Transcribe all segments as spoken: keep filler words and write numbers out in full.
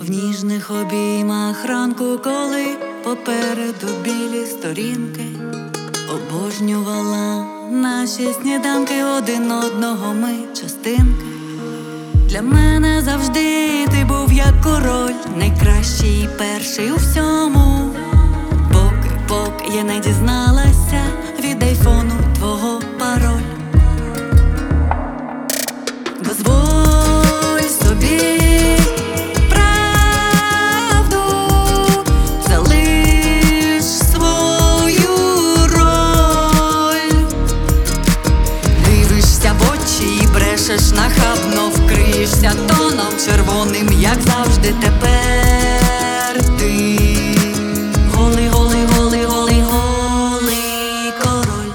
В ніжних обіймах ранку, коли попереду білі сторінки, обожнювала наші сніданки, один одного ми частинки. Для мене завжди ти був як король, найкращий, перший у всьому. Поки, поки я не дізналася від айфону твого пароль. Дозволь собі правду, залиш свою роль. Дивишся в очі і брешеш нахабно, вкриєшся тоном червоним, як завжди тепер ти. Голий, голий, голий, голий, голий король.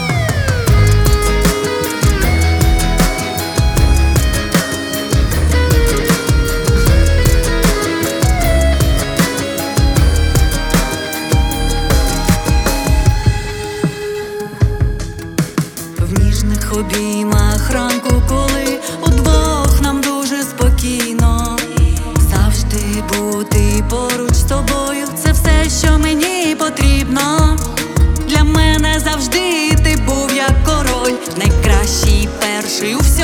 В ніжних обіймах ранку, коли удвох нам дуже спокійно, завжди бути поруч з тобою — це все, що мені потрібно. Для мене завжди ти був як король, найкращий, перший у всьому.